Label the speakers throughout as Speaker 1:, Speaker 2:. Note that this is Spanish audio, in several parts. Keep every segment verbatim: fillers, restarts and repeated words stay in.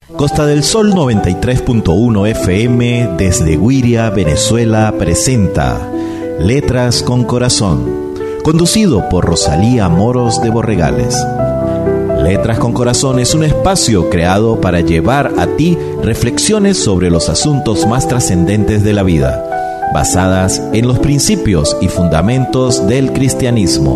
Speaker 1: Costa del Sol noventa y tres punto uno F M desde Güiria, Venezuela, presenta Letras con Corazón, conducido por Rosalía Moros de Borregales. Letras con Corazón es un espacio creado para llevar a ti reflexiones sobre los asuntos más trascendentes de la vida, basadas en los principios y fundamentos del cristianismo.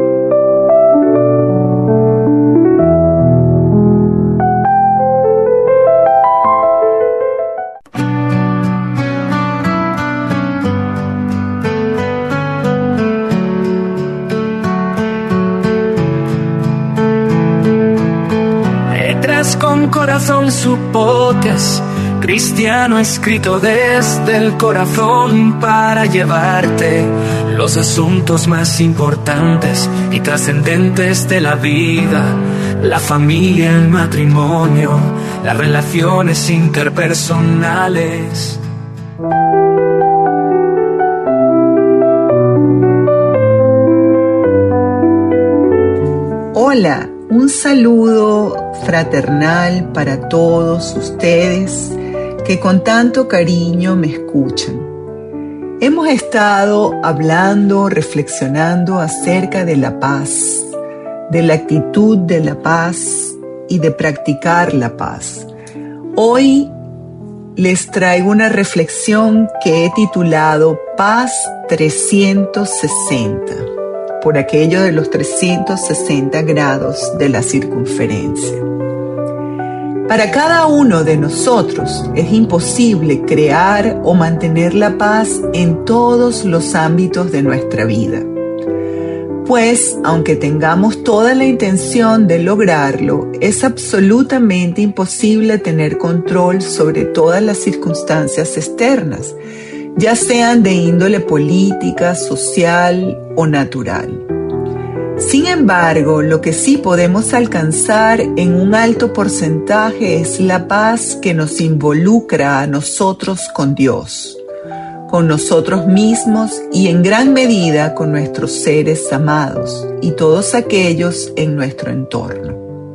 Speaker 2: Corazón, su podcast cristiano escrito desde el corazón para llevarte los asuntos más importantes y trascendentes de la vida, la familia, el matrimonio, las relaciones interpersonales.
Speaker 3: Hola, un saludo fraternal para todos ustedes que con tanto cariño me escuchan. Hemos estado hablando, reflexionando acerca de la paz, de la actitud de la paz y de practicar la paz. Hoy les traigo una reflexión que he titulado Paz trescientos sesenta. Por aquello de los trescientos sesenta grados de la circunferencia. Para cada uno de nosotros es imposible crear o mantener la paz en todos los ámbitos de nuestra vida. Pues, aunque tengamos toda la intención de lograrlo, es absolutamente imposible tener control sobre todas las circunstancias externas, ya sean de índole política, social o natural. Sin embargo, lo que sí podemos alcanzar en un alto porcentaje es la paz que nos involucra a nosotros con Dios, con nosotros mismos y en gran medida con nuestros seres amados y todos aquellos en nuestro entorno.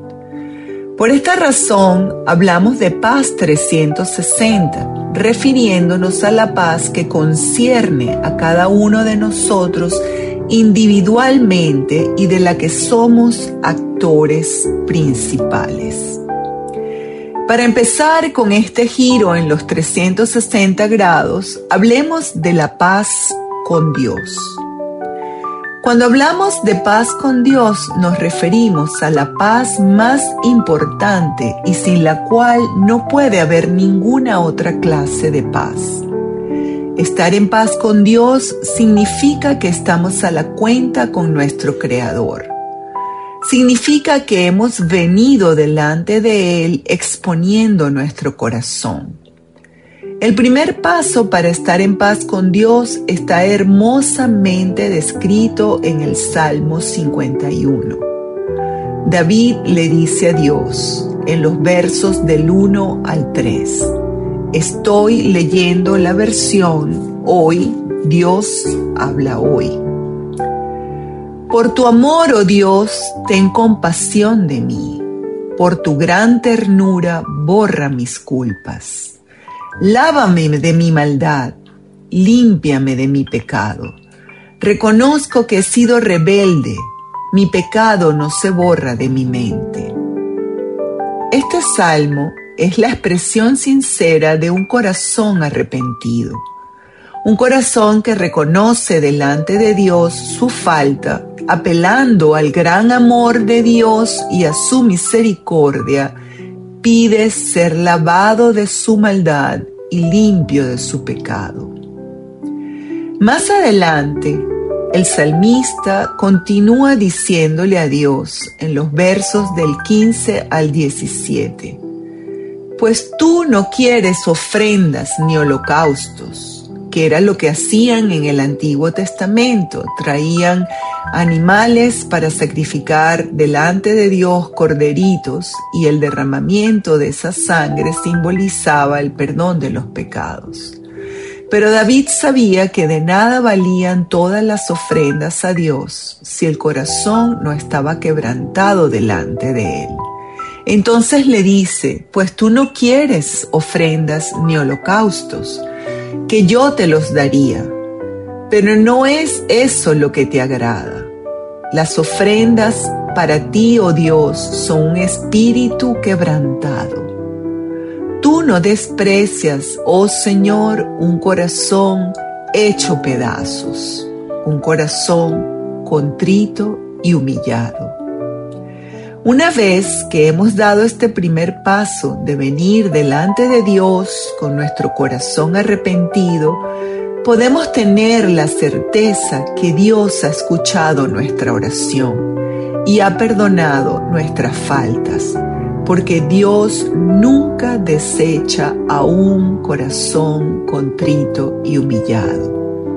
Speaker 3: Por esta razón, hablamos de paz trescientos sesenta, refiriéndonos a la paz que concierne a cada uno de nosotros individualmente y de la que somos actores principales. Para empezar con este giro en los trescientos sesenta grados, hablemos de la paz con Dios. Cuando hablamos de paz con Dios, nos referimos a la paz más importante y sin la cual no puede haber ninguna otra clase de paz. Estar en paz con Dios significa que estamos a la cuenta con nuestro Creador. Significa que hemos venido delante de Él exponiendo nuestro corazón. El primer paso para estar en paz con Dios está hermosamente descrito en el Salmo cincuenta y uno. David le dice a Dios en los versos del uno al tres. Estoy leyendo la versión Hoy, Dios habla hoy. Por tu amor, oh Dios, ten compasión de mí. Por tu gran ternura, borra mis culpas. Lávame de mi maldad, límpiame de mi pecado. Reconozco que he sido rebelde, mi pecado no se borra de mi mente. Este salmo es la expresión sincera de un corazón arrepentido, un corazón que reconoce delante de Dios su falta, apelando al gran amor de Dios y a su misericordia, pide ser lavado de su maldad y limpio de su pecado. Más adelante, el salmista continúa diciéndole a Dios en los versos del quince al diecisiete, pues tú no quieres ofrendas ni holocaustos, que era lo que hacían en el Antiguo Testamento. Traían animales para sacrificar delante de Dios corderitos y el derramamiento de esa sangre simbolizaba el perdón de los pecados. Pero David sabía que de nada valían todas las ofrendas a Dios si el corazón no estaba quebrantado delante de él. Entonces le dice, pues tú no quieres ofrendas ni holocaustos, que yo te los daría. Pero no es eso lo que te agrada. Las ofrendas para ti, oh Dios, son un espíritu quebrantado. Tú no desprecias, oh Señor, un corazón hecho pedazos, un corazón contrito y humillado. Una vez que hemos dado este primer paso de venir delante de Dios con nuestro corazón arrepentido, podemos tener la certeza que Dios ha escuchado nuestra oración y ha perdonado nuestras faltas, porque Dios nunca desecha a un corazón contrito y humillado.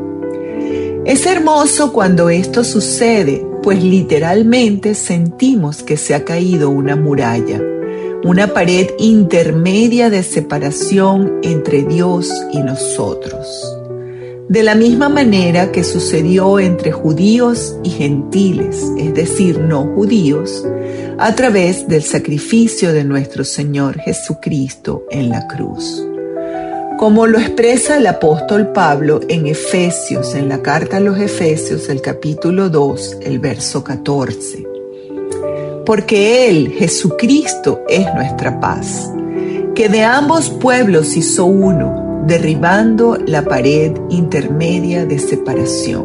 Speaker 3: Es hermoso cuando esto sucede, pues literalmente sentimos que se ha caído una muralla, una pared intermedia de separación entre Dios y nosotros. De la misma manera que sucedió entre judíos y gentiles, es decir, no judíos, a través del sacrificio de nuestro Señor Jesucristo en la cruz. Como lo expresa el apóstol Pablo en Efesios, en la carta a los Efesios, el capítulo dos, el verso catorce. Porque Él, Jesucristo, es nuestra paz, que de ambos pueblos hizo uno, derribando la pared intermedia de separación.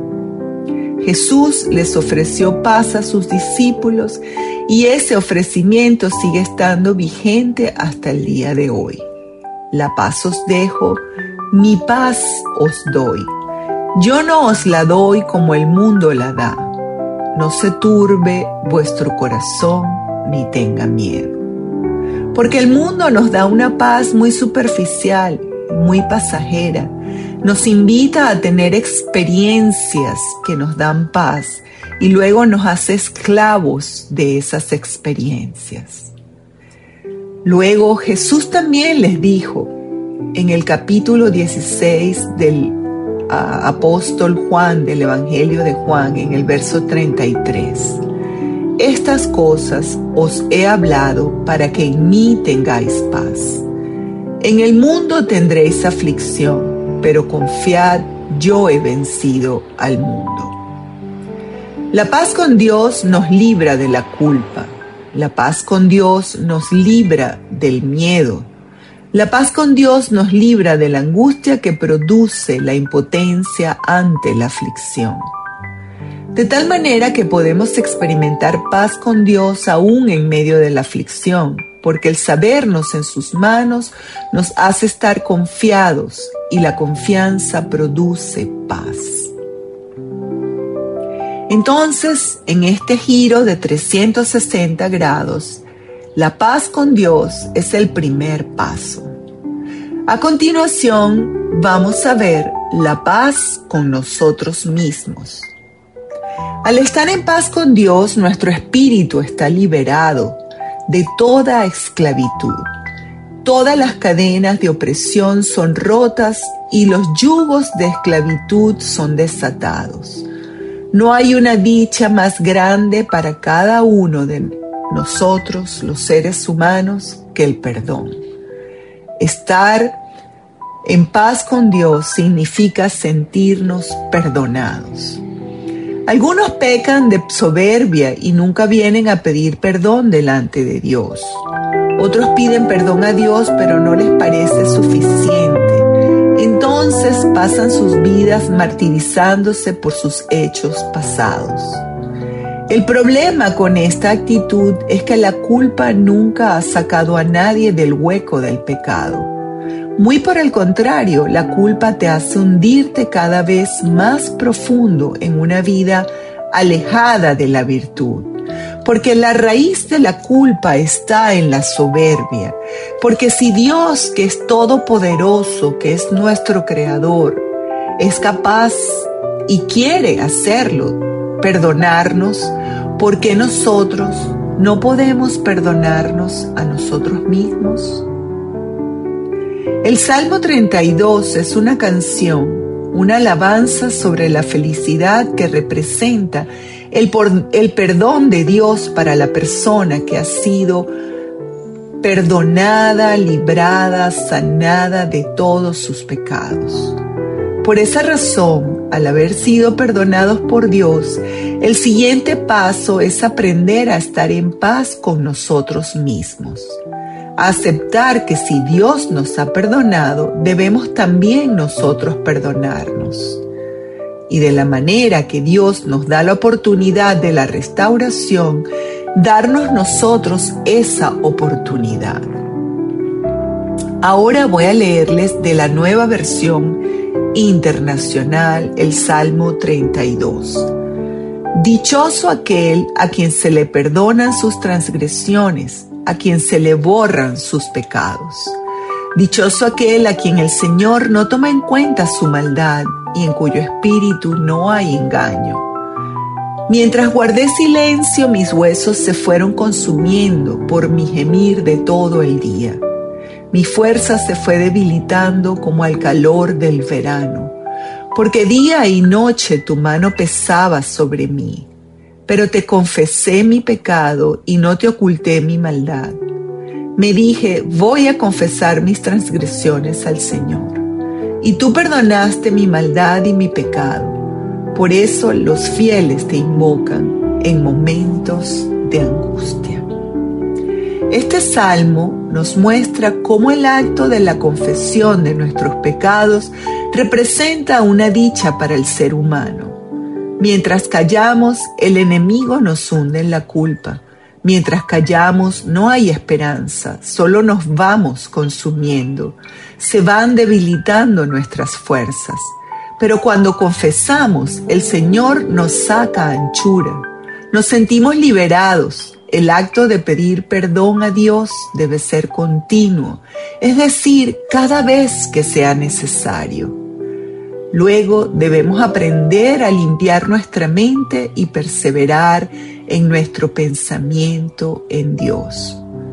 Speaker 3: Jesús les ofreció paz a sus discípulos y ese ofrecimiento sigue estando vigente hasta el día de hoy. La paz os dejo, mi paz os doy. Yo no os la doy como el mundo la da. No se turbe vuestro corazón ni tenga miedo. Porque el mundo nos da una paz muy superficial, muy pasajera. Nos invita a tener experiencias que nos dan paz y luego nos hace esclavos de esas experiencias. Luego Jesús también les dijo en el capítulo dieciséis del uh, apóstol Juan, del Evangelio de Juan, en el verso treinta y tres. Estas cosas os he hablado para que en mí tengáis paz. En el mundo tendréis aflicción, pero confiad, yo he vencido al mundo. La paz con Dios nos libra de la culpa. La paz con Dios nos libra del miedo. La paz con Dios nos libra de la angustia que produce la impotencia ante la aflicción. De tal manera que podemos experimentar paz con Dios aún en medio de la aflicción, porque el sabernos en sus manos nos hace estar confiados y la confianza produce paz. Entonces, en este giro de trescientos sesenta grados, la paz con Dios es el primer paso. A continuación, vamos a ver la paz con nosotros mismos. Al estar en paz con Dios, nuestro espíritu está liberado de toda esclavitud. Todas las cadenas de opresión son rotas y los yugos de esclavitud son desatados. No hay una dicha más grande para cada uno de nosotros, los seres humanos, que el perdón. Estar en paz con Dios significa sentirnos perdonados. Algunos pecan de soberbia y nunca vienen a pedir perdón delante de Dios. Otros piden perdón a Dios, pero no les parece suficiente. Entonces pasan sus vidas martirizándose por sus hechos pasados. El problema con esta actitud es que la culpa nunca ha sacado a nadie del hueco del pecado. Muy por el contrario, la culpa te hace hundirte cada vez más profundo en una vida alejada de la virtud. Porque la raíz de la culpa está en la soberbia. Porque si Dios, que es todopoderoso, que es nuestro creador, es capaz y quiere hacerlo, perdonarnos, ¿por qué nosotros no podemos perdonarnos a nosotros mismos? El Salmo treinta y dos es una canción, una alabanza sobre la felicidad que representa el, por, el perdón de Dios para la persona que ha sido perdonada, librada, sanada de todos sus pecados. Por esa razón, al haber sido perdonados por Dios, el siguiente paso es aprender a estar en paz con nosotros mismos. A aceptar que si Dios nos ha perdonado, debemos también nosotros perdonarnos. Y de la manera que Dios nos da la oportunidad de la restauración, darnos nosotros esa oportunidad. Ahora voy a leerles de la Nueva Versión Internacional el Salmo treinta y dos. Dichoso aquel a quien se le perdonan sus transgresiones, a quien se le borran sus pecados. Dichoso aquel a quien el Señor no toma en cuenta su maldad y en cuyo espíritu no hay engaño. Mientras guardé silencio, mis huesos se fueron consumiendo por mi gemir de todo el día. Mi fuerza se fue debilitando como al calor del verano, porque día y noche tu mano pesaba sobre mí. Pero te confesé mi pecado y no te oculté mi maldad. Me dije, voy a confesar mis transgresiones al Señor. Y tú perdonaste mi maldad y mi pecado. Por eso los fieles te invocan en momentos de angustia. Este salmo nos muestra cómo el acto de la confesión de nuestros pecados representa una dicha para el ser humano. Mientras callamos, el enemigo nos hunde en la culpa. Mientras callamos, no hay esperanza, solo nos vamos consumiendo. Se van debilitando nuestras fuerzas. Pero cuando confesamos, el Señor nos saca anchura. Nos sentimos liberados. El acto de pedir perdón a Dios debe ser continuo, es decir, cada vez que sea necesario. Luego debemos aprender a limpiar nuestra mente y perseverar en nuestro pensamiento en Dios.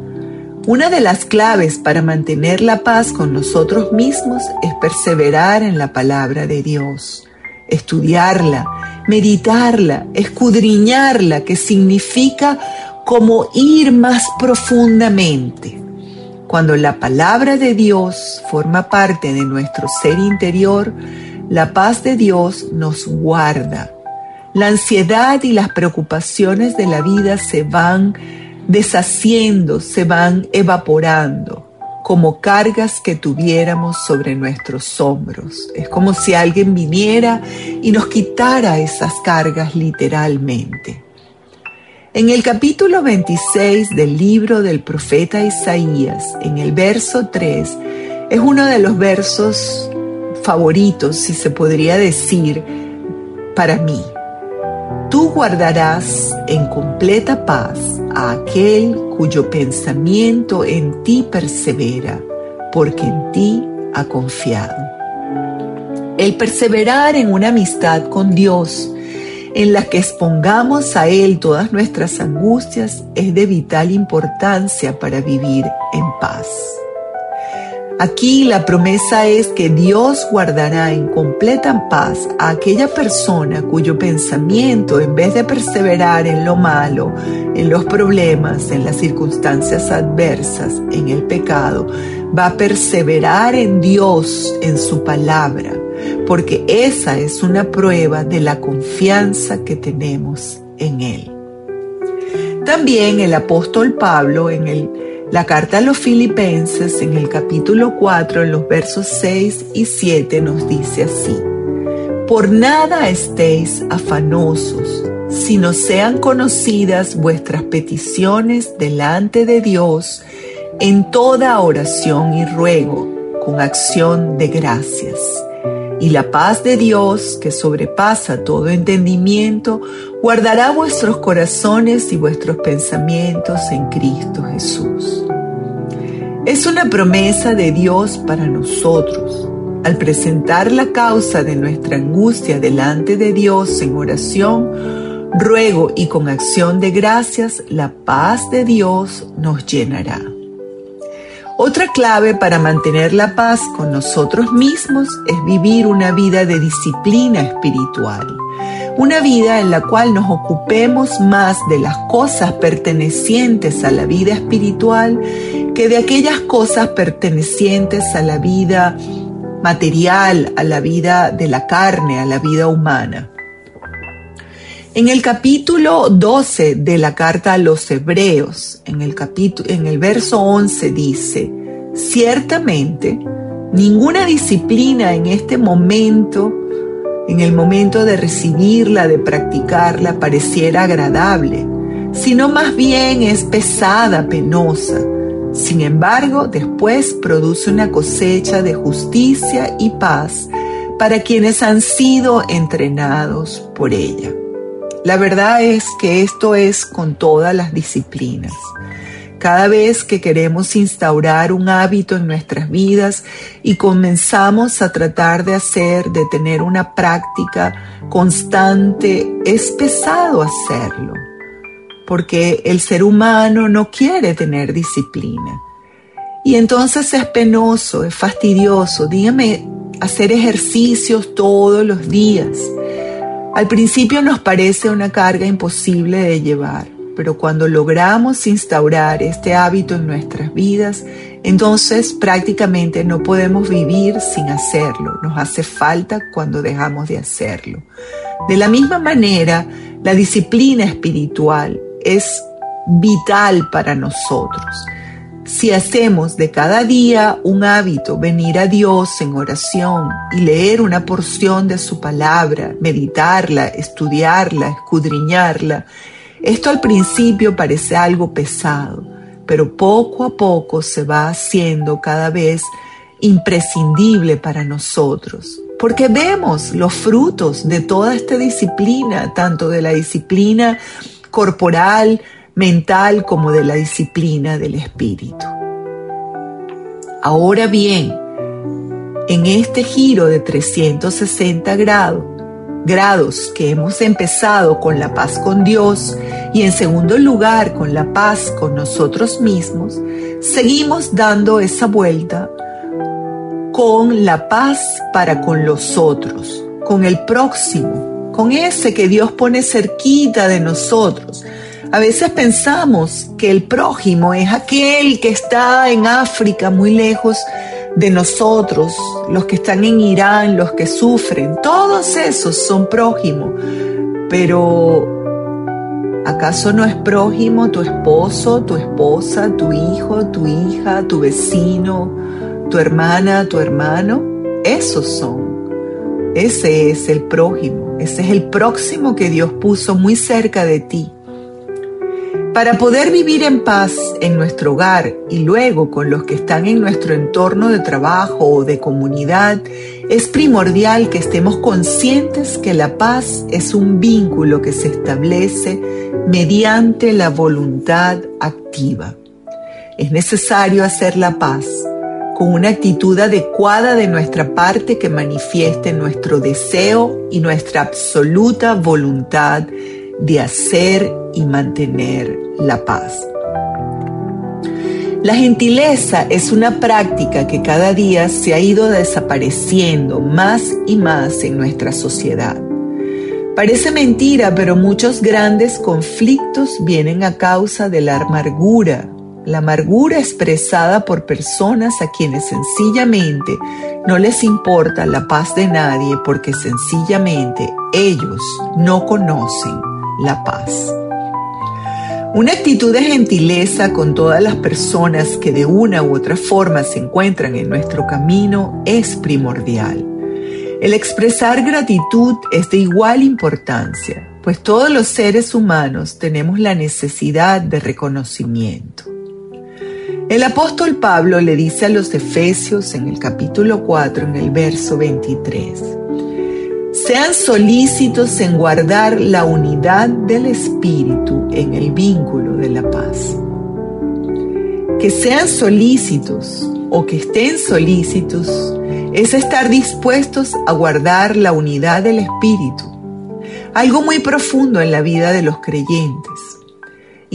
Speaker 3: Una de las claves para mantener la paz con nosotros mismos es perseverar en la palabra de Dios, estudiarla, meditarla, escudriñarla, que significa como ir más profundamente. Cuando la palabra de Dios forma parte de nuestro ser interior, la paz de Dios nos guarda. La ansiedad y las preocupaciones de la vida se van deshaciendo, se van evaporando, como cargas que tuviéramos sobre nuestros hombros. Es como si alguien viniera y nos quitara esas cargas literalmente. En el capítulo veintiséis del libro del profeta Isaías, en el verso tres, es uno de los versos favoritos, si se podría decir, para mí. Tú guardarás en completa paz a aquel cuyo pensamiento en ti persevera, porque en ti ha confiado. El perseverar en una amistad con Dios, en la que expongamos a Él todas nuestras angustias, es de vital importancia para vivir en paz. Aquí la promesa es que Dios guardará en completa paz a aquella persona cuyo pensamiento, en vez de perseverar en lo malo, en los problemas, en las circunstancias adversas, en el pecado, va a perseverar en Dios, en su palabra, porque esa es una prueba de la confianza que tenemos en Él. También el apóstol Pablo en el La carta a los Filipenses, en el capítulo cuatro, en los versos seis y siete, nos dice así: Por nada estéis afanosos, sino sean conocidas vuestras peticiones delante de Dios en toda oración y ruego, con acción de gracias. Y la paz de Dios, que sobrepasa todo entendimiento, guardará vuestros corazones y vuestros pensamientos en Cristo Jesús. Es una promesa de Dios para nosotros. Al presentar la causa de nuestra angustia delante de Dios en oración, ruego y con acción de gracias, la paz de Dios nos llenará. Otra clave para mantener la paz con nosotros mismos es vivir una vida de disciplina espiritual. Una vida en la cual nos ocupemos más de las cosas pertenecientes a la vida espiritual que de aquellas cosas pertenecientes a la vida material, a la vida de la carne, a la vida humana. En el capítulo doce de la carta a los Hebreos, en el, capítulo, en el verso once dice: ciertamente, ninguna disciplina en este momento, en el momento de recibirla, de practicarla, pareciera agradable, sino más bien es pesada, penosa. Sin embargo, después produce una cosecha de justicia y paz para quienes han sido entrenados por ella. La verdad es que esto es con todas las disciplinas. Cada vez que queremos instaurar un hábito en nuestras vidas y comenzamos a tratar de hacer, de tener una práctica constante, es pesado hacerlo, porque el ser humano no quiere tener disciplina. Y entonces es penoso, es fastidioso. Dígame, hacer ejercicios todos los días. Al principio nos parece una carga imposible de llevar, pero cuando logramos instaurar este hábito en nuestras vidas, entonces prácticamente no podemos vivir sin hacerlo. Nos hace falta cuando dejamos de hacerlo. De la misma manera, la disciplina espiritual es vital para nosotros. Si hacemos de cada día un hábito venir a Dios en oración y leer una porción de su palabra, meditarla, estudiarla, escudriñarla, esto al principio parece algo pesado, pero poco a poco se va haciendo cada vez imprescindible para nosotros, porque vemos los frutos de toda esta disciplina, tanto de la disciplina corporal, mental, como de la disciplina del espíritu. Ahora bien, en este giro de trescientos sesenta grados, grados que hemos empezado con la paz con Dios y en segundo lugar con la paz con nosotros mismos, seguimos dando esa vuelta con la paz para con los otros, con el próximo, con ese que Dios pone cerquita de nosotros. A veces pensamos que el prójimo es aquel que está en África, muy lejos de nosotros, los que están en Irán, los que sufren. Todos esos son prójimos. Pero, ¿acaso no es prójimo tu esposo, tu esposa, tu hijo, tu hija, tu vecino, tu hermana, tu hermano? Esos son. Ese es el prójimo. Ese es el próximo que Dios puso muy cerca de ti. Para poder vivir en paz en nuestro hogar y luego con los que están en nuestro entorno de trabajo o de comunidad, es primordial que estemos conscientes que la paz es un vínculo que se establece mediante la voluntad activa. Es necesario hacer la paz con una actitud adecuada de nuestra parte que manifieste nuestro deseo y nuestra absoluta voluntad de hacer y mantener la paz. La gentileza es una práctica que cada día se ha ido desapareciendo más y más en nuestra sociedad. Parece mentira, pero muchos grandes conflictos vienen a causa de la amargura, la amargura expresada por personas a quienes sencillamente no les importa la paz de nadie porque sencillamente ellos no conocen la paz. Una actitud de gentileza con todas las personas que de una u otra forma se encuentran en nuestro camino es primordial. El expresar gratitud es de igual importancia, pues todos los seres humanos tenemos la necesidad de reconocimiento. El apóstol Pablo le dice a los Efesios en el capítulo cuatro, en el verso veintitrés: sean solícitos en guardar la unidad del Espíritu en el vínculo de la paz. Que sean solícitos o que estén solícitos es estar dispuestos a guardar la unidad del Espíritu, algo muy profundo en la vida de los creyentes.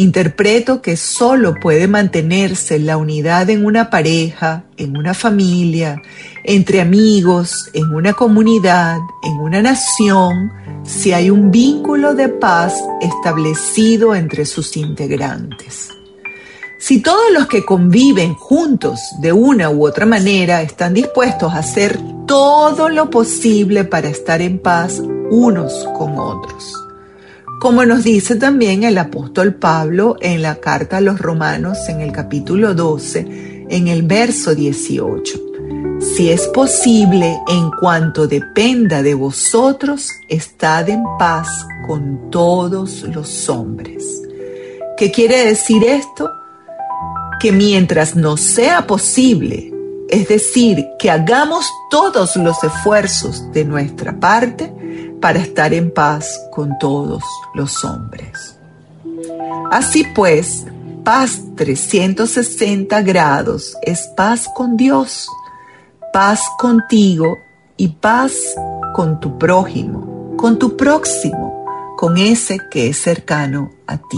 Speaker 3: Interpreto que solo puede mantenerse la unidad en una pareja, en una familia, entre amigos, en una comunidad, en una nación, si hay un vínculo de paz establecido entre sus integrantes. Si todos los que conviven juntos de una u otra manera están dispuestos a hacer todo lo posible para estar en paz unos con otros. Como nos dice también el apóstol Pablo en la carta a los Romanos en el capítulo doce, en el verso dieciocho. Si es posible, en cuanto dependa de vosotros, estad en paz con todos los hombres. ¿Qué quiere decir esto? Que mientras nos sea posible, es decir, que hagamos todos los esfuerzos de nuestra parte para estar en paz con todos los hombres. Así pues, paz trescientos sesenta grados es paz con Dios, paz contigo y paz con tu prójimo, con tu próximo, con ese que es cercano a ti.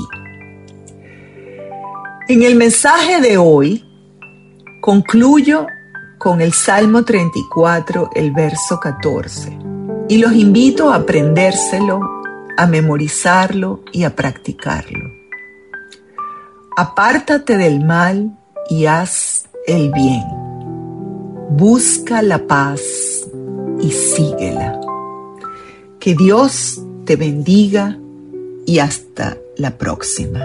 Speaker 3: En el mensaje de hoy, concluyo con el Salmo treinta y cuatro, el verso catorce, y los invito a aprendérselo, a memorizarlo y a practicarlo. Apártate del mal y haz el bien. Busca la paz y síguela. Que Dios te bendiga y hasta la próxima.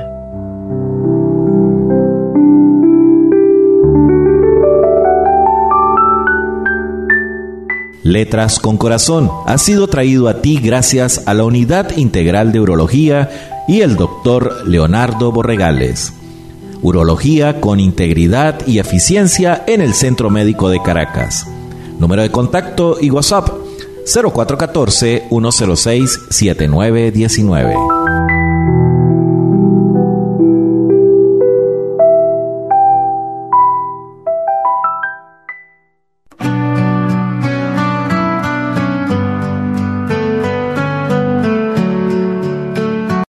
Speaker 1: Letras con Corazón ha sido traído a ti gracias a la Unidad Integral de Urología y el doctor Leonardo Borregales. Urología con integridad y eficiencia en el Centro Médico de Caracas. Número de contacto y WhatsApp cero cuatro uno cuatro, uno cero seis, siete nueve uno nueve.